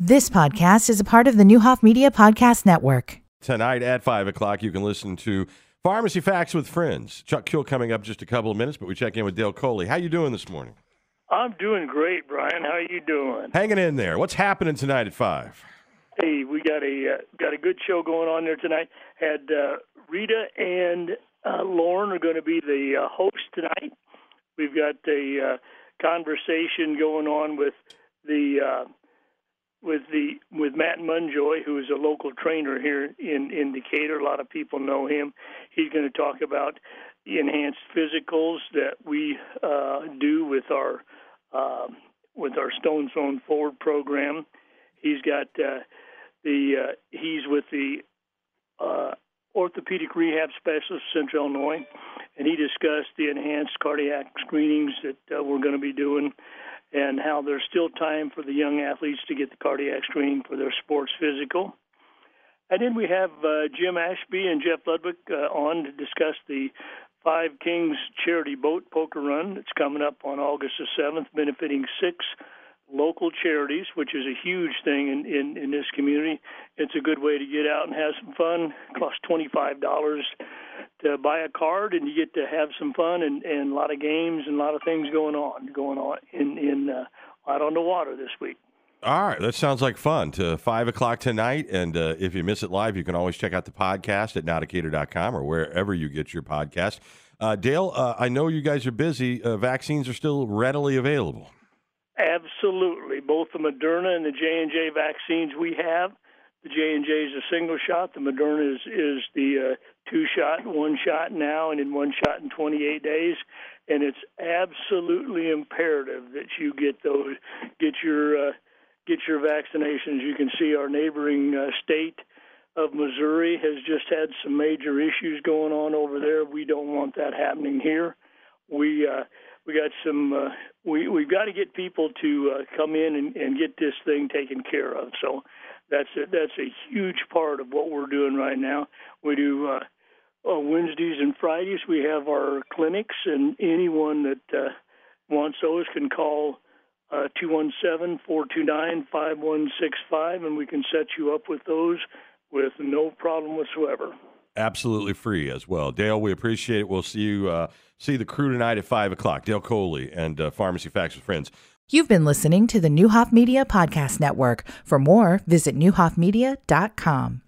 This podcast is a part of the Newhoff Media Podcast Network. Tonight at 5 o'clock, you can listen to Pharmacy Facts with Friends. Chuck Kill coming up just a couple of minutes, but we check in with Dale Coley. How you doing this morning? I'm doing great, Brian. How you doing? Hanging in there. What's happening tonight at 5? Hey, we got a good show going on there tonight. Had Rita and Lauren are going to be the host tonight. We've got a conversation going on with Matt Munjoy, who is a local trainer here in Decatur. A lot of people know him. He's going to talk about the enhanced physicals that we do with our Stone Zone Forward program. He's got he's with the orthopedic rehab specialist, Central Illinois, and he discussed the enhanced cardiac screenings that we're going to be doing and how there's still time for the young athletes to get the cardiac screening for their sports physical. And then we have Jim Ashby and Jeff Ludwig on to discuss the Five Kings Charity Boat Poker Run that's coming up on August the 7th, benefiting 6 local charities, which is a huge thing in this community. It's a good way to get out and have some fun. It costs $25 to buy a card, and you get to have some fun and a lot of games and a lot of things going on out on the water this week. All right, that sounds like fun. To 5 o'clock tonight, and if you miss it live, you can always check out the podcast at nowdecatur.com or wherever you get your podcast. Dale, I know you guys are busy. Vaccines are still readily available. Absolutely. Both the Moderna and the J&J vaccines we have. The J&J is a single shot. The Moderna is the 2-shot, 1 shot now, and then 1 shot in 28 days. And it's absolutely imperative that you get your vaccinations. You can see our neighboring state of Missouri has just had some major issues going on over there. We don't want that happening here. We've got to get people to come in and get this thing taken care of. So that's a huge part of what we're doing right now. We do Wednesdays and Fridays. We have our clinics, and anyone that wants those can call 217-429-5165, and we can set you up with those with no problem whatsoever. Absolutely free as well. Dale, we appreciate it. We'll see the crew tonight at 5 o'clock. Dale Coley and Pharmacy Facts with Friends. You've been listening to the Newhoff Media Podcast Network. For more, visit newhoffmedia.com.